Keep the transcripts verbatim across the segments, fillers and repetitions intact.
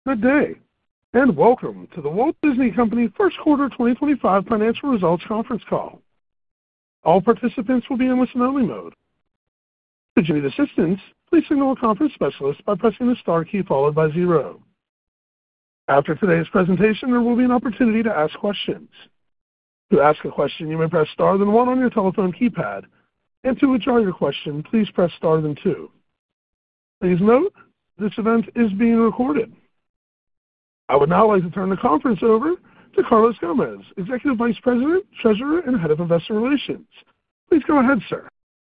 Good day, and welcome to the Walt Disney Company First Quarter twenty twenty-five Financial Results Conference Call. All participants will be in listen-only mode. If you need assistance, please signal a conference specialist by pressing the star key followed by zero. After today's presentation, there will be an opportunity to ask questions. To ask a question, you may press star then one on your telephone keypad, and to withdraw your question, please press star then two. Please note, this event is being recorded. I would now like to turn the conference over to Carlos Gomez, Executive Vice President, Treasurer, and Head of Investor Relations. Please go ahead, sir.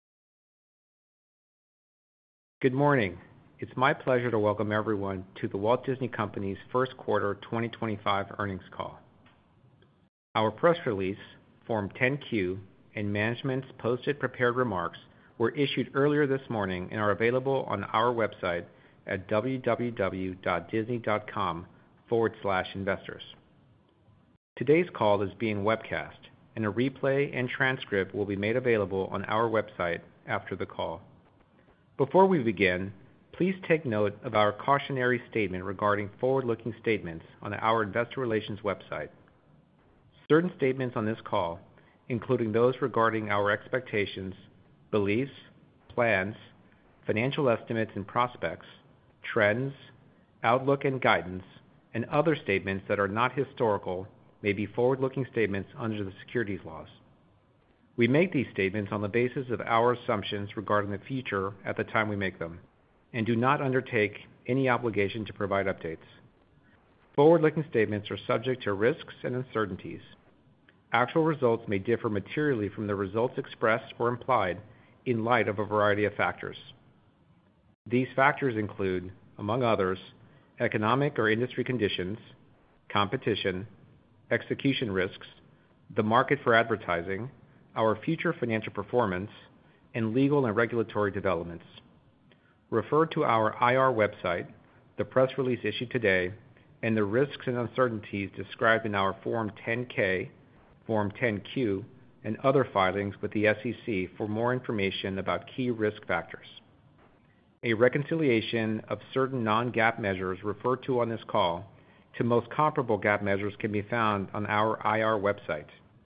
Good morning. It's my pleasure to welcome everyone to the Walt Disney Company's First Quarter twenty twenty-five Earnings Call. Our press release, Form ten Q, and management's posted prepared remarks were issued earlier this morning and are available on our website at w w w dot disney dot com forward slash investors. Today's call is being webcast, and a replay and transcript will be made available on our website after the call. Before we begin, please take note of our cautionary statement regarding forward-looking statements on our investor relations website. Certain statements on this call, including those regarding our expectations, beliefs, plans, financial estimates and prospects, trends, outlook and guidance, and other statements that are not historical, may be forward-looking statements under the securities laws. We make these statements on the basis of our assumptions regarding the future at the time we make them, and do not undertake any obligation to provide updates. Forward-looking statements are subject to risks and uncertainties. Actual results may differ materially from the results expressed or implied in light of a variety of factors. These factors include, among others, economic or industry conditions, competition, execution risks, the market for advertising, our future financial performance, and legal and regulatory developments. Refer to our I R website, the press release issued today, and the risks and uncertainties described in our Form ten K, Form ten Q, and other filings with the S E C for more information about key risk factors. A reconciliation of certain non-GAAP measures referred to on this call to most comparable GAAP measures can be found on our I R website.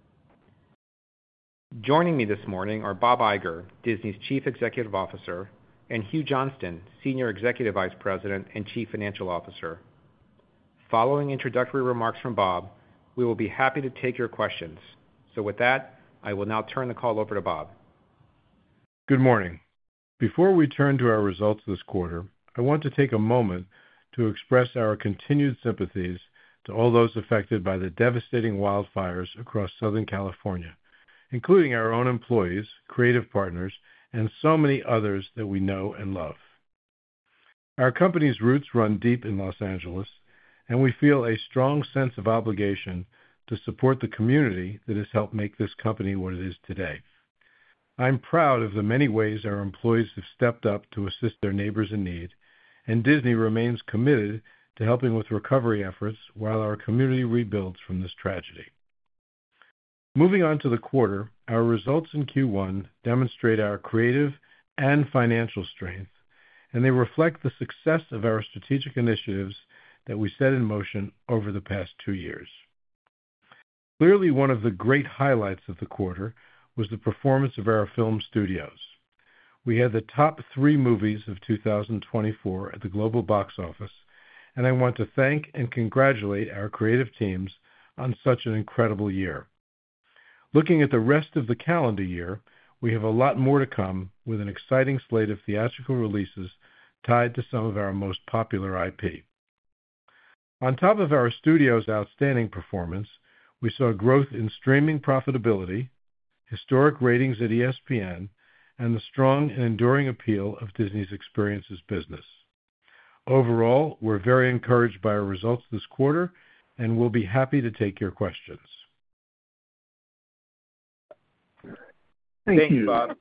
Joining me this morning are Bob Iger, Disney's Chief Executive Officer, and Hugh Johnston, Senior Executive Vice President and Chief Financial Officer. Following introductory remarks from Bob, we will be happy to take your questions. So with that, I will now turn the call over to Bob. Good morning. Before we turn to our results this quarter, I want to take a moment to express our continued sympathies to all those affected by the devastating wildfires across Southern California, including our own employees, creative partners, and so many others that we know and love. Our company's roots run deep in Los Angeles, and we feel a strong sense of obligation to support the community that has helped make this company what it is today. I'm proud of the many ways our employees have stepped up to assist their neighbors in need, and Disney remains committed to helping with recovery efforts while our community rebuilds from this tragedy. Moving on to the quarter, our results in Q one demonstrate our creative and financial strength, and they reflect the success of our strategic initiatives that we set in motion over the past two years. Clearly, one of the great highlights of the quarter was the performance of our film studios. We had the top three movies of two thousand twenty-four at the global box office, and I want to thank and congratulate our creative teams on such an incredible year. Looking at the rest of the calendar year, we have a lot more to come with an exciting slate of theatrical releases tied to some of our most popular I P. On top of our studio's outstanding performance, we saw growth in streaming profitability, historic ratings at E S P N, and the strong and enduring appeal of Disney's Experiences business. Overall, we're very encouraged by our results this quarter, and we'll be happy to take your questions. Thank Thanks, you. Bob.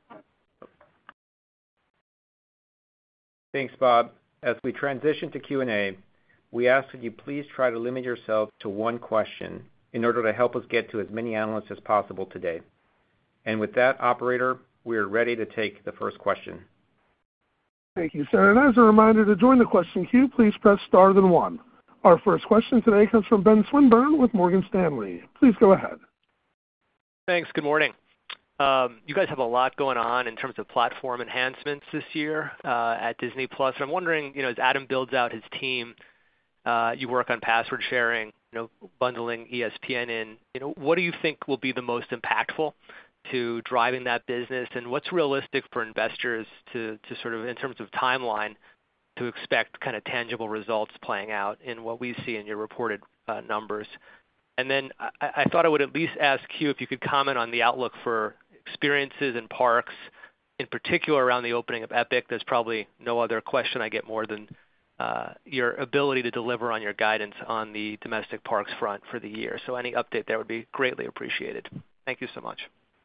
Thanks, Bob. As we transition to Q and A, we ask that you please try to limit yourself to one question in order to help us get to as many analysts as possible today. And with that, operator, we are ready to take the first question. Thank you, sir. And as a reminder, to join the question queue, please press star then one. Our first question today comes from Ben Swinburne with Morgan Stanley. Please go ahead. Thanks. Good morning. Um, you guys have a lot going on in terms of platform enhancements this year uh, at Disney Plus. I'm wondering, you know, as Adam builds out his team, uh, you work on password sharing, you know, bundling E S P N in. You know, what do you think will be the most impactful to driving that business, and what's realistic for investors to to sort of, in terms of timeline, to expect kind of tangible results playing out in what we see in your reported uh, numbers? And then I, I thought I would at least ask you if you could comment on the outlook for experiences and parks, in particular around the opening of Epic. There's probably no other question I get more than uh, your ability to deliver on your guidance on the domestic parks front for the year. So any update there would be greatly appreciated. Thank you so much.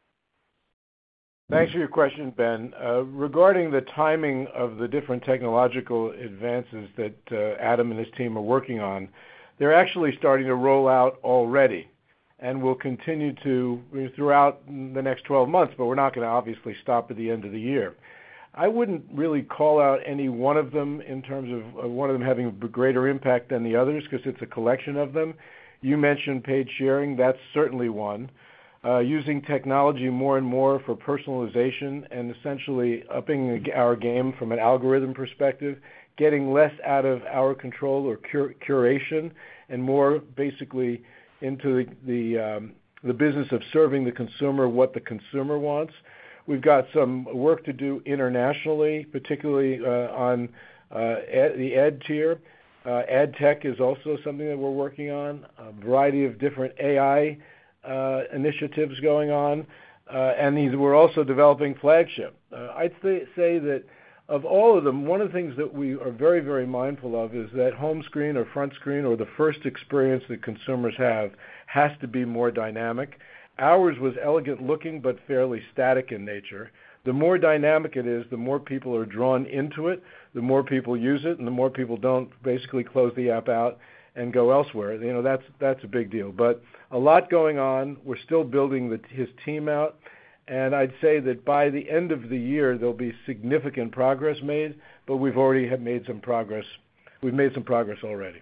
Thanks for your question, Ben. Uh, regarding the timing of the different technological advances that uh, Adam and his team are working on, they're actually starting to roll out already and will continue to throughout the next twelve months, but we're not going to obviously stop at the end of the year. I wouldn't really call out any one of them in terms of uh, one of them having a greater impact than the others, because it's a collection of them. You mentioned page sharing. That's certainly one. Uh, using technology more and more for personalization and essentially upping our game from an algorithm perspective, getting less out of our control or cur- curation and more basically into the the, um, the business of serving the consumer what the consumer wants. We've got some work to do internationally, particularly uh, on uh, ed, the ed tier. Uh, ed tech is also something that we're working on, a variety of different A I Uh, initiatives going on, uh, and these we're also developing flagship. Uh, I'd say, say that of all of them, one of the things that we are very, very mindful of is that home screen or front screen or the first experience that consumers have has to be more dynamic. Ours was elegant looking but fairly static in nature. The more dynamic it is, the more people are drawn into it, the more people use it, and the more people don't basically close the app out and go elsewhere. You know, that's that's a big deal. But a lot going on. We're still building the, his team out, and I'd say that by the end of the year there'll be significant progress made. But we've already have made some progress. We've made some progress already.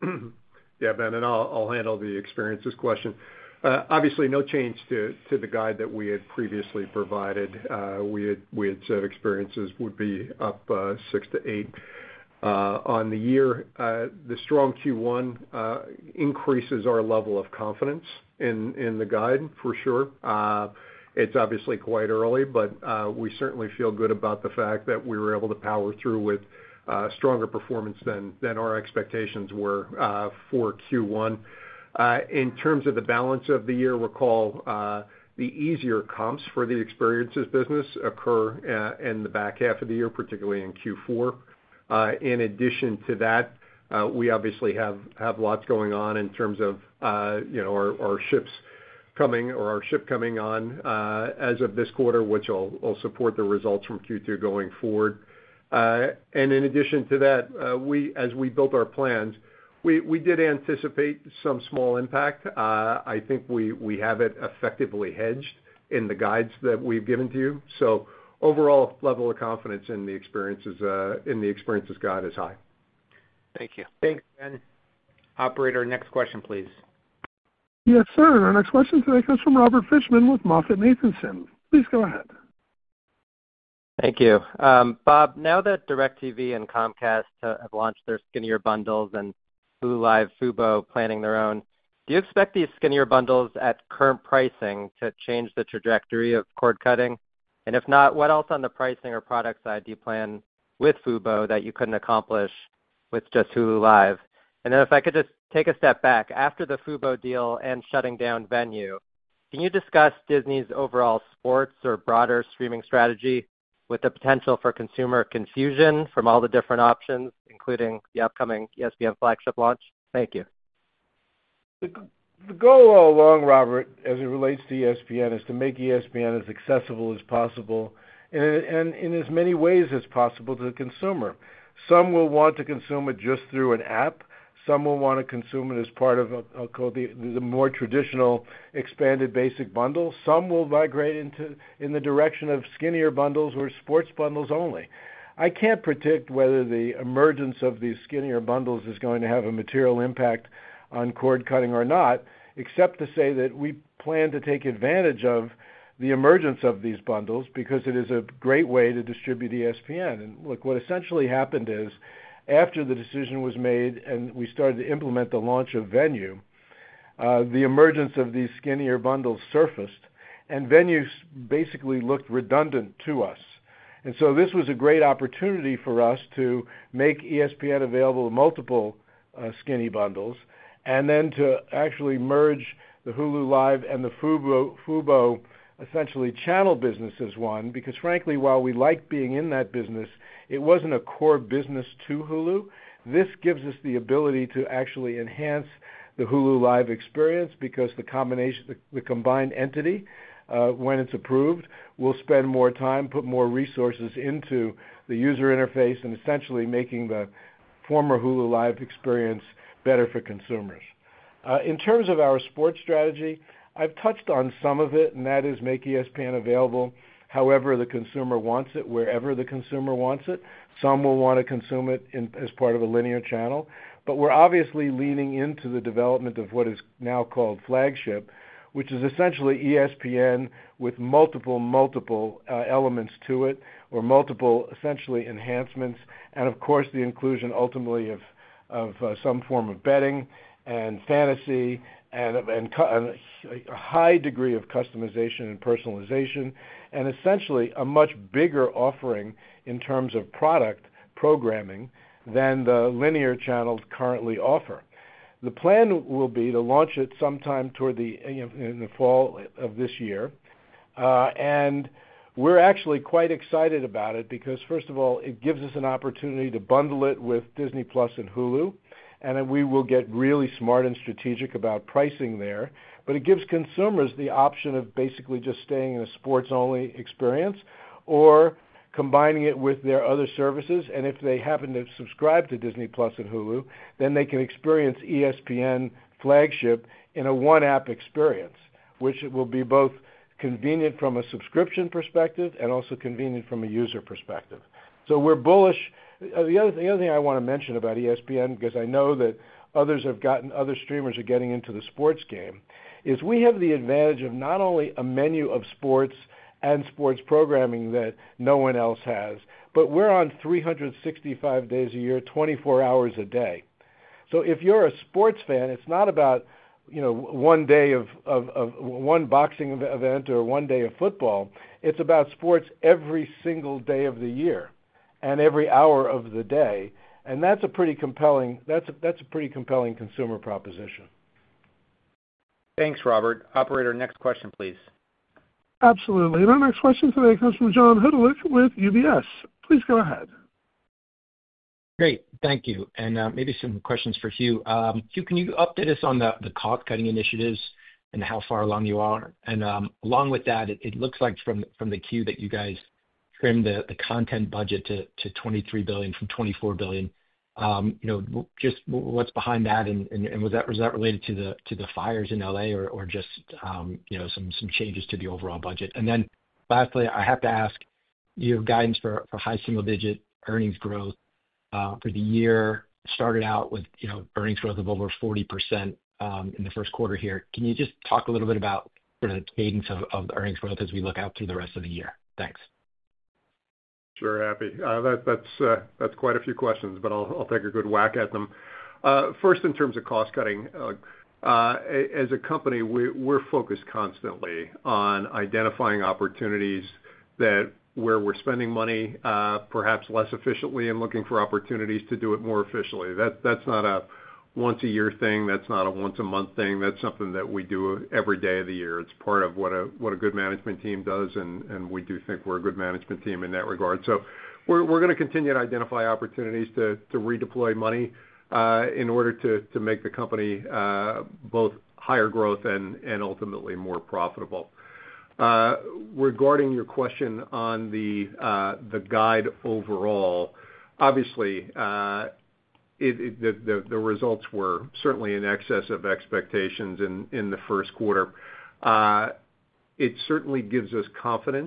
Yeah, Ben, and I'll, I'll handle the experiences question. Uh, obviously, no change to, to the guide that we had previously provided. Uh, we had we had said experiences would be up uh, six to eight. Uh, on the year. Uh, the strong Q one uh, increases our level of confidence in, in the guide for sure. Uh, it's obviously quite early, but uh, we certainly feel good about the fact that we were able to power through with uh, stronger performance than, than our expectations were uh, for Q one. Uh, in terms of the balance of the year, recall uh, the easier comps for the experiences business occur uh, in the back half of the year, particularly in Q four. Uh, in addition to that, uh, we obviously have, have lots going on in terms of, uh, you know, our, our ships coming or our ship coming on uh, as of this quarter, which will, will support the results from Q two going forward. Uh, and in addition to that, uh, we, as we built our plans, we, we did anticipate some small impact. Uh, I think we, we have it effectively hedged in the guides that we've given to you. So overall level of confidence in the experiences uh, in the experiences guide is high. Thank you. Thanks, Ben. Operator, next question, please. Yes, sir. Our next question today comes from Robert Fishman with MoffettNathanson. Please go ahead. Thank you. Um, Bob, now that DirecTV and Comcast have launched their skinnier bundles and Hulu Live, Fubo planning their own, do you expect these skinnier bundles at current pricing to change the trajectory of cord cutting? And if not, what else on the pricing or product side do you plan with Fubo that you couldn't accomplish with just Hulu Live? And then if I could just take a step back, after the Fubo deal and shutting down Venue, can you discuss Disney's overall sports or broader streaming strategy with the potential for consumer confusion from all the different options, including the upcoming E S P N flagship launch? Thank you. The goal all along, Robert, as it relates to E S P N, is to make E S P N as accessible as possible and, and in as many ways as possible to the consumer. Some will want to consume it just through an app. Some will want to consume it as part of a, a, the, the more traditional expanded basic bundle. Some will migrate into in the direction of skinnier bundles or sports bundles only. I can't predict whether the emergence of these skinnier bundles is going to have a material impact on cord cutting or not, except to say that we plan to take advantage of the emergence of these bundles because it is a great way to distribute E S P N. And look, what essentially happened is after the decision was made and we started to implement the launch of Venue, uh, the emergence of these skinnier bundles surfaced, and Venue basically looked redundant to us. And so this was a great opportunity for us to make E S P N available to multiple uh, skinny bundles, and then to actually merge the Hulu Live and the Fubo, Fubo essentially channel business as one, because frankly, while we like being in that business, it wasn't a core business to Hulu. This gives us the ability to actually enhance the Hulu Live experience because the combination, the, the combined entity, uh, when it's approved, will spend more time, put more resources into the user interface and essentially making the former Hulu Live experience better for consumers. Uh, in terms of our sports strategy, I've touched on some of it, and that is make E S P N available however the consumer wants it, wherever the consumer wants it. Some will want to consume it in, as part of a linear channel, but we're obviously leaning into the development of what is now called Flagship, which is essentially E S P N with multiple, multiple uh, elements to it, or multiple essentially enhancements, and of course the inclusion ultimately of, of uh, some form of betting and fantasy and, and, and a high degree of customization and personalization, and essentially a much bigger offering in terms of product programming than the linear channels currently offer. The plan will be to launch it sometime toward the in the fall of this year, uh, and we're actually quite excited about it because, first of all, it gives us an opportunity to bundle it with Disney Plus and Hulu, and we will get really smart and strategic about pricing there. But it gives consumers the option of basically just staying in a sports-only experience or combining it with their other services, and if they happen to subscribe to Disney Plus and Hulu, then they can experience E S P N Flagship in a one-app experience, which will be both convenient from a subscription perspective and also convenient from a user perspective. So we're bullish. Uh, the, other, the other thing I want to mention about E S P N, because I know that others have gotten, other streamers are getting into the sports game, is we have the advantage of not only a menu of sports and sports programming that no one else has, but we're on three hundred sixty-five days a year, twenty-four hours a day. So if you're a sports fan, it's not about, you know, one day of, of, of one boxing event or one day of football. It's about sports every single day of the year and every hour of the day, and that's a pretty compelling that's a, that's a pretty compelling consumer proposition. Thanks, Robert. Operator, next question, please. Absolutely. And our next question today comes from John Hodulik with U B S. Please go ahead. Great. Thank you. And uh, maybe some questions for Hugh. Um, Hugh, can you update us on the, the cost-cutting initiatives and how far along you are? And um, along with that, it, it looks like from from the Q that you guys trimmed the, the content budget to, to twenty-three billion dollars from twenty-four billion dollars. Um, you know, just what's behind that, and, and, and was that was that related to the to the fires in L A, or, or just um, you know some some changes to the overall budget? And then lastly, I have to ask, you have guidance for, for high single digit earnings growth uh, for the year. Started out with you know earnings growth of over forty percent um, in the first quarter here. Can you just talk a little bit about sort of the cadence of, of the earnings growth as we look out through the rest of the year? Thanks. Sure, happy. Uh, that, that's uh, that's quite a few questions, but I'll, I'll take a good whack at them. Uh, first, in terms of cost cutting, uh, uh, as a company, we, we're focused constantly on identifying opportunities that where we're spending money uh, perhaps less efficiently and looking for opportunities to do it more efficiently. That that's not a once a year thing. That's not a once a month thing. That's something that we do every day of the year. It's part of what a what a good management team does, and, and we do think we're a good management team in that regard. So we're we're going to continue to identify opportunities to to redeploy money uh, in order to to make the company uh, both higher growth and and ultimately more profitable. Uh, regarding your question on the uh, the guide overall, obviously. Uh, It, it, the, the, the results were certainly in excess of expectations in, in the first quarter. Uh, it certainly gives us confidence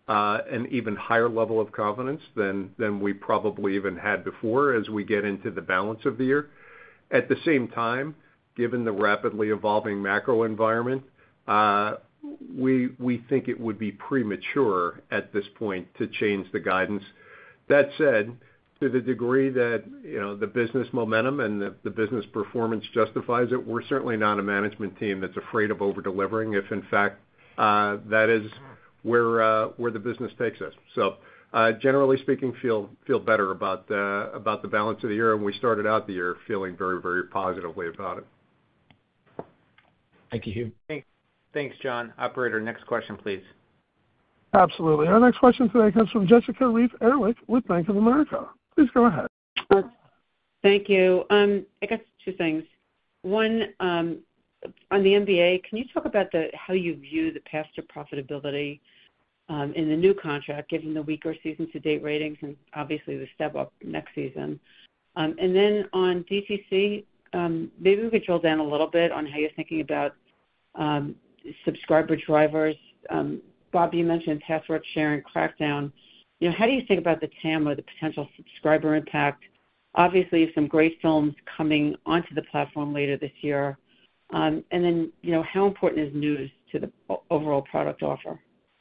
uh, an even higher level of confidence than than we probably even had before as we get into the balance of the year. At the same time, given the rapidly evolving macro environment, uh, we we think it would be premature at this point to change the guidance. That said, to the degree that, you know, the business momentum and the, the business performance justifies it, we're certainly not a management team that's afraid of over-delivering if, in fact, uh, that is where uh, where the business takes us. So, uh, generally speaking, feel feel better about uh, about the balance of the year, and we started out the year feeling very, very positively about it. Thank you, Hugh. Thanks, Thanks, John. Operator, next question, please. Absolutely. Our next question today comes from Jessica Reif Ehrlich with Bank of America. Please go ahead. Uh, thank you. Um, I guess two things. One, um, on the N B A, can you talk about the how you view the path to profitability um, in the new contract, given the weaker season-to-date ratings and obviously the step-up next season? Um, and then on D T C, um, maybe we could drill down a little bit on how you're thinking about um, subscriber drivers. Um, Bob, you mentioned password sharing crackdown. You know, how do you think about the T A M or the potential subscriber impact? Obviously, you have some great films coming onto the platform later this year. Um, and then, you know, how important is news to the overall product offer?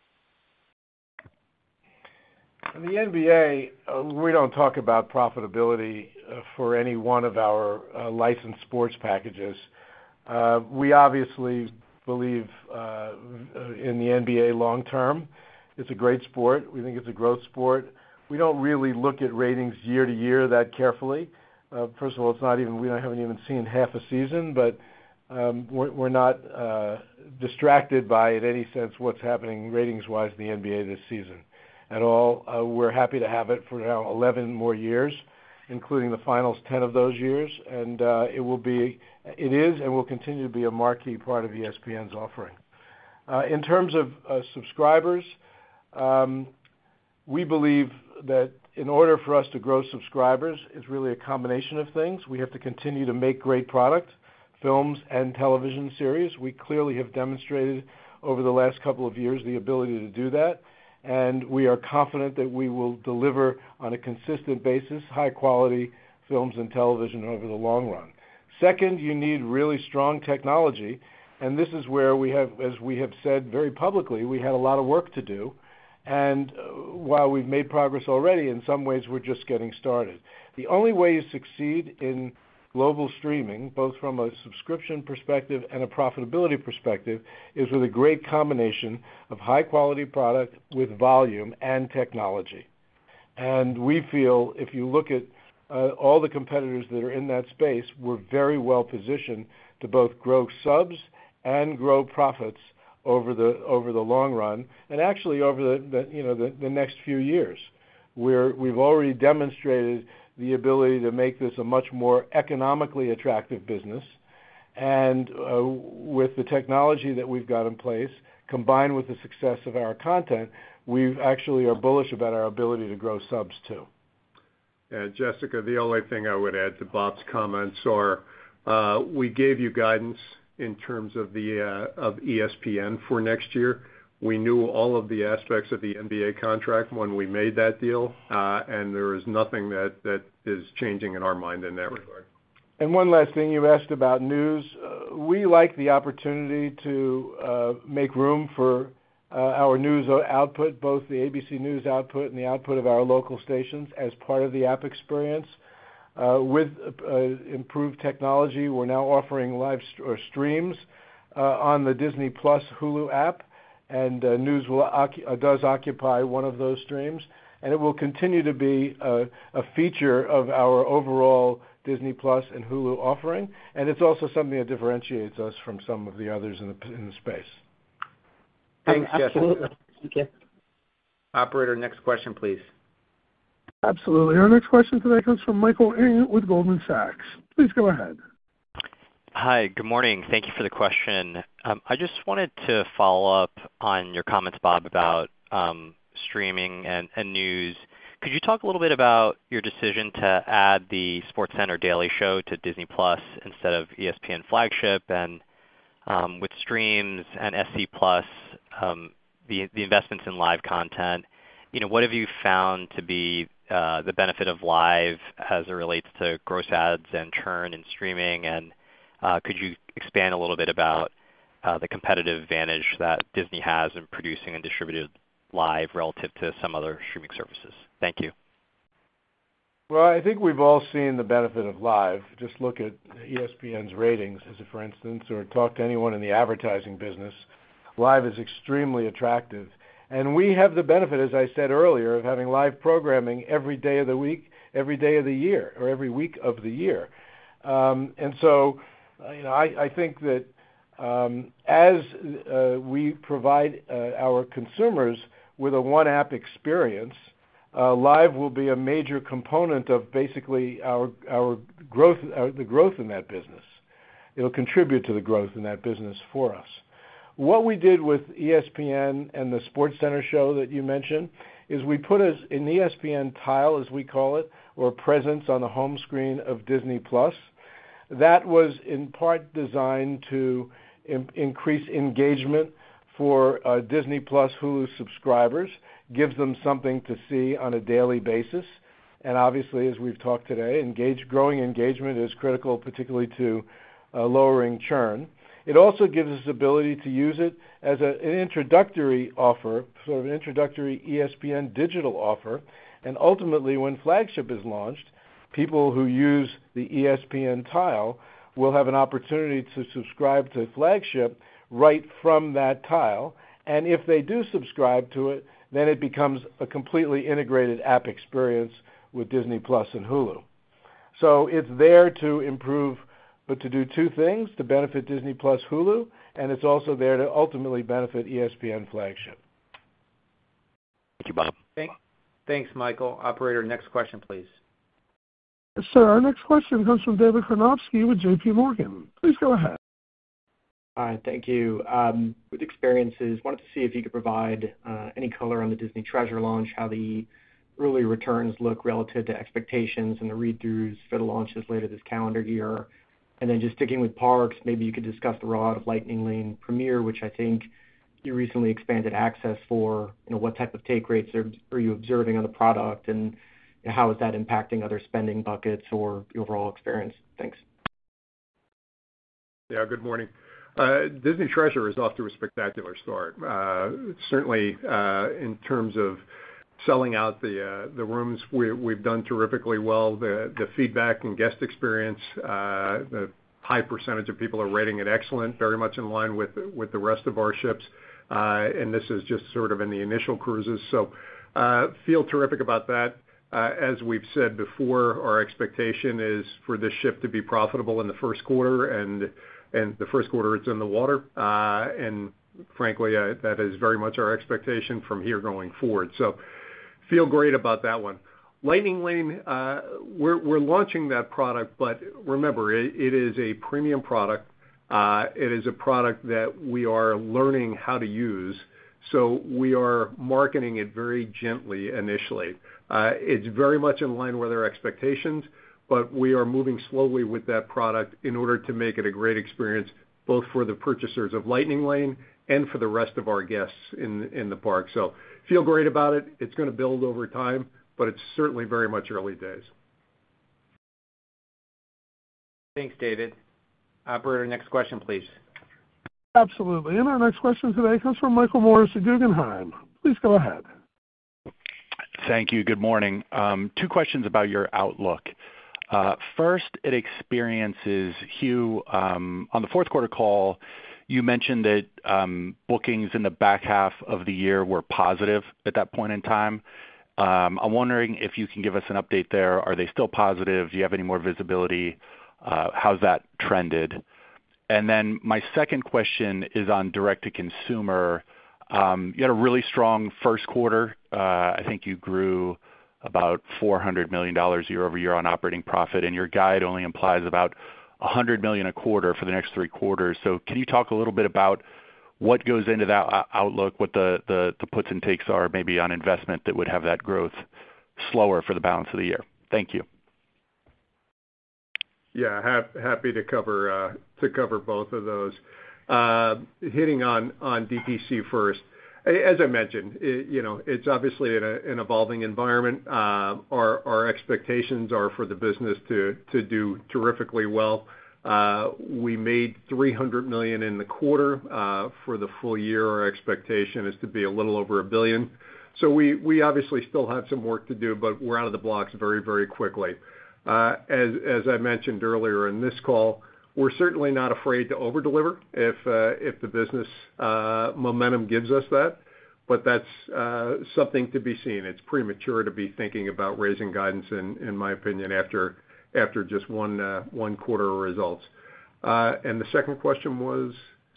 In the N B A, uh, we don't talk about profitability uh, for any one of our uh, licensed sports packages. Uh, we obviously believe uh, in the N B A long term. It's a great sport. We think it's a growth sport. We don't really look at ratings year to year that carefully. Uh, first of all, it's not even, we haven't even seen half a season, but um, we're, we're not uh, distracted by, in any sense, what's happening ratings-wise in the N B A this season at all. Uh, we're happy to have it for now eleven more years, including the finals ten of those years, and uh, it will be, it is and will continue to be a marquee part of E S P N's offering. Uh, in terms of uh, subscribers, um, we believe that in order for us to grow subscribers, it's really a combination of things. We have to continue to make great product, films and television series. We clearly have demonstrated over the last couple of years the ability to do that, and we are confident that we will deliver on a consistent basis high-quality films and television over the long run. Second, you need really strong technology, and this is where we have, as we have said very publicly, we had a lot of work to do. And uh, while we've made progress already, in some ways we're just getting started. The only way you succeed in global streaming, both from a subscription perspective and a profitability perspective, is with a great combination of high-quality product with volume and technology. And we feel, if you look at uh, all the competitors that are in that space, we're very well positioned to both grow subs and grow profits over the over the long run, and actually over the, the you know the, the next few years. We're we've already demonstrated the ability to make this a much more economically attractive business, and uh, with the technology that we've got in place, combined with the success of our content, we actually are bullish about our ability to grow subs too. Yeah, Jessica, the only thing I would add to Bob's comments are uh, we gave you guidance in terms of the uh, of E S P N for next year. We knew all of the aspects of the N B A contract when we made that deal, uh, and there is nothing that, that is changing in our mind in that regard. And one last thing, you asked about news. Uh, we like the opportunity to uh, make room for uh, our news output, both the A B C News output and the output of our local stations as part of the app experience. Uh, with uh, improved technology, we're now offering live st- or streams uh, on the Disney Plus Hulu app, and uh, news will ocu- uh, does occupy one of those streams, and it will continue to be a, a feature of our overall Disney Plus and Hulu offering, and it's also something that differentiates us from some of the others in the, in the space. Thanks, um, absolutely. Jessica. Thank you. Operator, next question, please. Absolutely. Our next question today comes from Michael Ng with Goldman Sachs. Please go ahead. Hi, good morning. Thank you for the question. Um, I just wanted to follow up on your comments, Bob, about um, streaming and, and news. Could you talk a little bit about your decision to add the SportsCenter Daily Show to Disney Plus instead of E S P N Flagship, and um, with streams and S C Plus, um, the the investments in live content, you know, what have you found to be uh, the benefit of live as it relates to gross adds and churn in streaming? And uh, could you expand a little bit about uh, the competitive advantage that Disney has in producing and distributed live relative to some other streaming services? Thank you. Well, I think we've all seen the benefit of live. Just look at E S P N's ratings, as a for instance, or talk to anyone in the advertising business. Live is extremely attractive. And we have the benefit, as I said earlier, of having live programming every day of the week, every day of the year, or every week of the year. Um, and so, uh, you know, I, I think that um, as uh, we provide uh, our consumers with a one-app experience, Uh, live will be a major component of basically our our growth, our, the growth in that business. It'll contribute to the growth in that business for us. What we did with E S P N and the SportsCenter show that you mentioned is we put a, an E S P N tile, as we call it, or presence on the home screen of Disney Plus. That was in part designed to in, increase engagement for uh, Disney Plus Hulu subscribers, gives them something to see on a daily basis. And obviously, as we've talked today, engage, growing engagement is critical, particularly to uh, lowering churn. It also gives us the ability to use it as a, an introductory offer, sort of an introductory E S P N digital offer. And ultimately, when Flagship is launched, people who use the E S P N tile will have an opportunity to subscribe to Flagship right from that tile. And if they do subscribe to it, then it becomes a completely integrated app experience with Disney Plus and Hulu. So it's there to improve, but to do two things, to benefit Disney Plus Hulu, and it's also there to ultimately benefit E S P N Flagship. Thank you, Bob. Thank, thanks, Michael. Operator, next question, please. Yes, sir. Our next question comes from David Karnovsky with J P Morgan. Please go ahead. Hi, thank you. Um, with experiences, wanted to see if you could provide uh, any color on the Disney Treasure launch, how the early returns look relative to expectations and the read-throughs for the launches later this calendar year. And then just sticking with parks, maybe you could discuss the rollout of Lightning Lane Premier, which I think you recently expanded access for. You know, what type of take rates are, are you observing on the product, and you know, how is that impacting other spending buckets or the overall experience? Thanks. Yeah, good morning. Uh, Disney Treasure is off to a spectacular start. Uh, certainly, uh, in terms of selling out the uh, the rooms, we, we've done terrifically well. The the feedback and guest experience, uh, the high percentage of people are rating it excellent, very much in line with with the rest of our ships. Uh, and this is just sort of in the initial cruises, so uh, feel terrific about that. Uh, as we've said before, our expectation is for this ship to be profitable in the first quarter, and and the first quarter it's in the water, uh, and frankly, uh, that is very much our expectation from here going forward. So feel great about that one. Lightning Lane, uh, we're, we're launching that product, but remember, it, it is a premium product. Uh, it is a product that we are learning how to use, so we are marketing it very gently initially. Uh, it's very much in line with our expectations, but we are moving slowly with that product in order to make it a great experience, both for the purchasers of Lightning Lane and for the rest of our guests in in the park. So feel great about it. It's going to build over time, but it's certainly very much early days. Thanks, David. Operator, next question, please. Absolutely. And our next question today comes from Michael Morris at Guggenheim. Please go ahead. Thank you. Good morning. Um, two questions about your outlook. Uh, first, at Experiences, Hugh, um, on the fourth quarter call, you mentioned that um, bookings in the back half of the year were positive at that point in time. Um, I'm wondering if you can give us an update there. Are they still positive? Do you have any more visibility? Uh, how's that trended? And then my second question is on direct-to-consumer. Um, you had a really strong first quarter. Uh, I think you grew about four hundred million dollars year over year on operating profit, and your guide only implies about one hundred million dollars a quarter for the next three quarters. So can you talk a little bit about what goes into that outlook, what the, the, the puts and takes are maybe on investment that would have that growth slower for the balance of the year? Thank you. Yeah, ha- happy to cover uh, to cover both of those. Uh, hitting on, on D T C first, As I mentioned, you know, it's obviously an evolving environment. Our expectations are for the business to do terrifically well. We made three hundred million dollars in the quarter. For the full year, our expectation is to be a little over a billion. So we obviously still have some work to do, but we're out of the blocks very, very quickly. As I mentioned earlier in this call, we're certainly not afraid to over-deliver if the business momentum gives us that, but that's something to be seen. It's premature to be thinking about raising guidance, in my opinion, after just one quarter of results. And the second question was,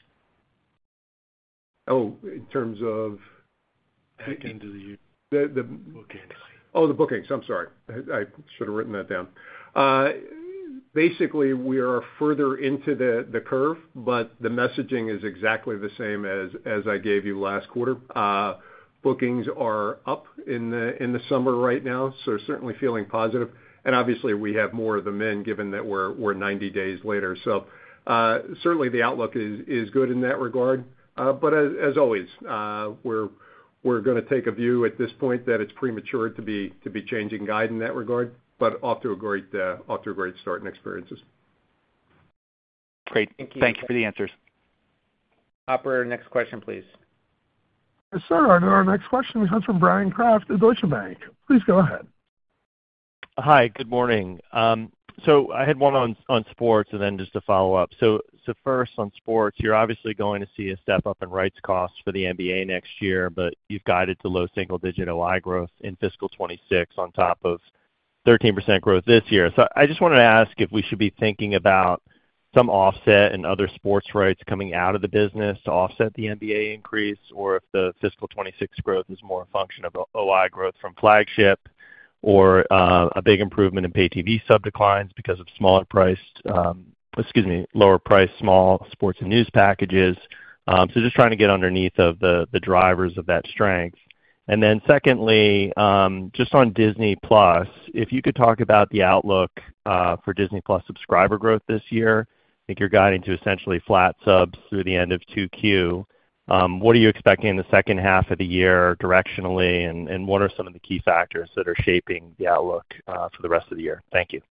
oh, in terms of back into the year. The bookings. Oh, the bookings. I'm sorry. I should have written that down. Basically, we are further into the curve, but the messaging is exactly the same as I gave you last quarter. Bookings are up in the summer right now, so certainly feeling positive. And obviously, we have more of them in, given that we're ninety days later. So certainly the outlook is good in that regard. But as always, we're going to take a view at this point that it's premature to be changing guide in that regard, but off to a great start in experiences. Great. Thank you. Thank you for the answers. Operator, next question, please. Yes, sir. Our next question comes from Bryan Kraft at Deutsche Bank. Please go ahead. Hi, good morning. Um, so I had one on, on sports and then just a follow-up. So, so first on sports, you're obviously going to see a step up in rights costs for the N B A next year, but you've guided to low single-digit O I growth in fiscal twenty-six on top of thirteen percent growth this year. So I just wanted to ask if we should be thinking about some offset and other sports rights coming out of the business to offset the N B A increase, or if the fiscal twenty-six growth is more a function of O I growth from flagship, or uh, a big improvement in pay T V sub declines because of smaller priced, um, excuse me, lower priced small sports and news packages. Um, so just trying to get underneath of the the drivers of that strength. And then secondly, um, just on Disney Plus, if you could talk about the outlook uh, for Disney Plus subscriber growth this year. I think you're guiding to essentially flat subs through the end of two Q. Um, what are you expecting in the second half of the year directionally, and, and what are some of the key factors that are shaping the outlook uh, for the rest of the year? Thank you.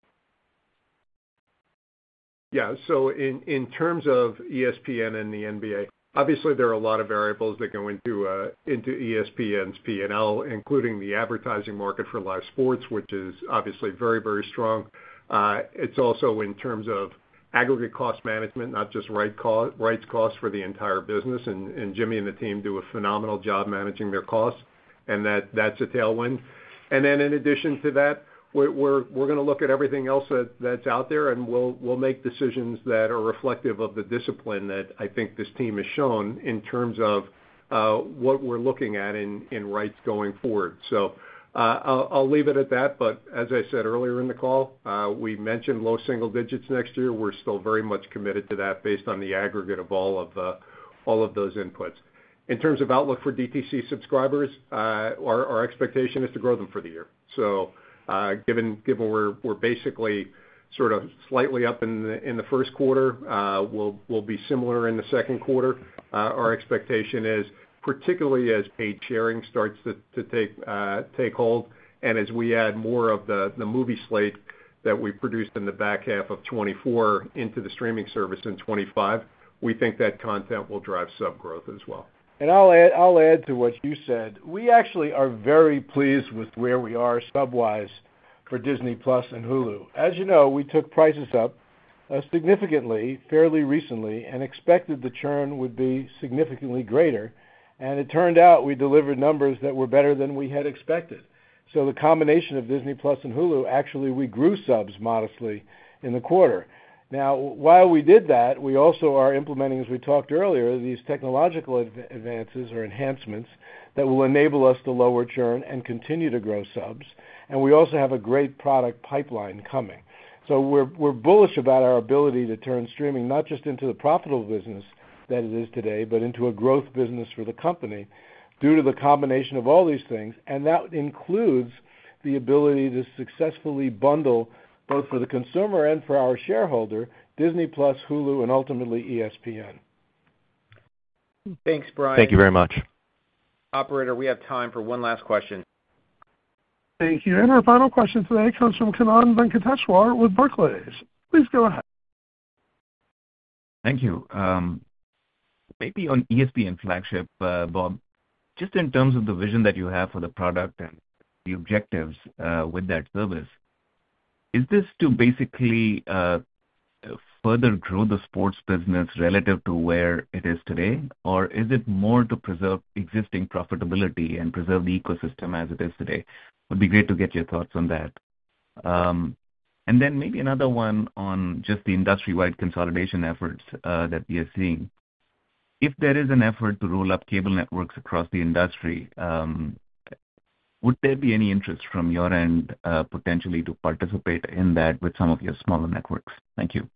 Yeah, so in, in terms of E S P N and the N B A, obviously there are a lot of variables that go into uh, into E S P N's P and L, including the advertising market for live sports, which is obviously very, very strong. Uh, it's also in terms of aggregate cost management, not just right cost, rights costs for the entire business, and, and Jimmy and the team do a phenomenal job managing their costs, and that, that's a tailwind. And then in addition to that, we're we're, we're going to look at everything else that, that's out there, and we'll we'll make decisions that are reflective of the discipline that I think this team has shown in terms of uh, what we're looking at in, in rights going forward. So uh, I'll, I'll leave it at that. But as I said earlier in the call, uh, we mentioned low single digits next year. We're still very much committed to that based on the aggregate of all of uh, all of those inputs. In terms of outlook for D T C subscribers, uh, our, our expectation is to grow them for the year. So uh, given given we're we're basically sort of slightly up in the in the first quarter, uh, we'll we'll be similar in the second quarter. Uh, our expectation is, particularly as paid sharing starts to, to take uh, take hold, and as we add more of the, the movie slate that we produced in the back half of twenty-four into the streaming service in twenty-five, we think that content will drive sub growth as well. And I'll add, I'll add to what you said. We actually are very pleased with where we are sub-wise for Disney Plus and Hulu. As you know, we took prices up uh, significantly fairly recently and expected the churn would be significantly greater. And it turned out we delivered numbers that were better than we had expected. So the combination of Disney Plus and Hulu, actually we grew subs modestly in the quarter. Now, while we did that, we also are implementing, as we talked earlier, these technological adv- advances or enhancements that will enable us to lower churn and continue to grow subs. And we also have a great product pipeline coming. So we're we're bullish about our ability to turn streaming not just into the profitable business that it is today, but into a growth business for the company due to the combination of all these things. And that includes the ability to successfully bundle, both for the consumer and for our shareholder, Disney Plus, Hulu, and ultimately E S P N. Thanks, Brian. Thank you very much. Operator, we have time for one last question. Thank you. And our final question today comes from Kannan Venkateshwar with Barclays. Please go ahead. Thank you. Um, maybe on E S P N Flagship, uh, Bob, just in terms of the vision that you have for the product and the objectives uh, with that service, is this to basically uh, further grow the sports business relative to where it is today, or is it more to preserve existing profitability and preserve the ecosystem as it is today? Would be great to get your thoughts on that. Um, and then maybe another one on just the industry-wide consolidation efforts uh, that we are seeing. If there is an effort to roll up cable networks across the industry, um, would there be any interest from your end uh, potentially to participate in that with some of your smaller networks? Thank you.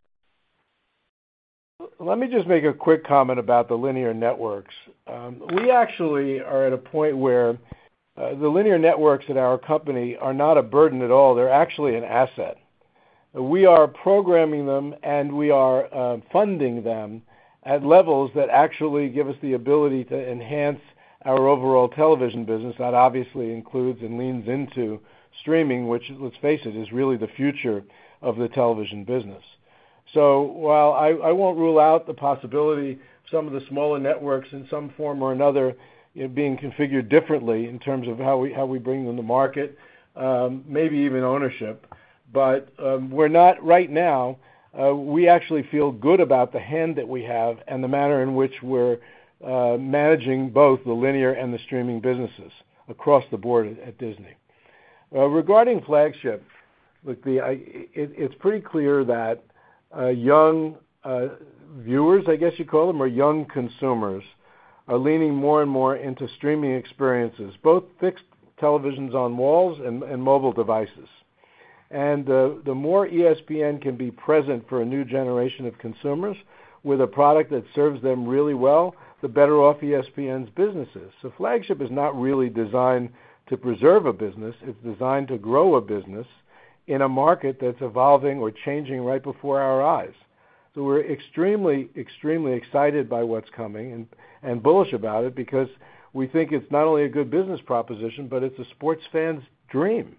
Let me just make a quick comment about the linear networks. Um, we actually are at a point where uh, the linear networks at our company are not a burden at all. They're actually an asset. We are programming them and we are uh, funding them at levels that actually give us the ability to enhance our overall television business. That obviously includes and leans into streaming, which, let's face it, is really the future of the television business. So while I, I won't rule out the possibility of some of the smaller networks in some form or another, you know, being configured differently in terms of how we how we bring them to market, um, maybe even ownership, but um, we're not right now. Uh, we actually feel good about the hand that we have and the manner in which we're uh, managing both the linear and the streaming businesses across the board at, at Disney. Uh, regarding Flagship, look, the I, it, it's pretty clear that uh, young uh, viewers, I guess you call them, or young consumers, are leaning more and more into streaming experiences, both fixed televisions on walls and, and mobile devices. And uh, the more E S P N can be present for a new generation of consumers with a product that serves them really well, the better off E S P N's business is. So Flagship is not really designed to preserve a business. It's designed to grow a business in a market that's evolving or changing right before our eyes. So we're extremely, extremely excited by what's coming and, and bullish about it because we think it's not only a good business proposition, but it's a sports fan's dream.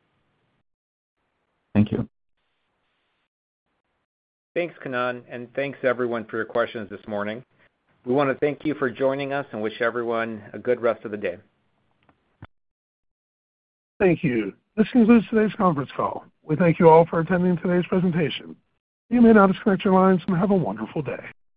Thank you. Thanks, Kannan, and thanks everyone for your questions this morning. We want to thank you for joining us and wish everyone a good rest of the day. Thank you. This concludes today's conference call. We thank you all for attending today's presentation. You may now disconnect your lines and have a wonderful day.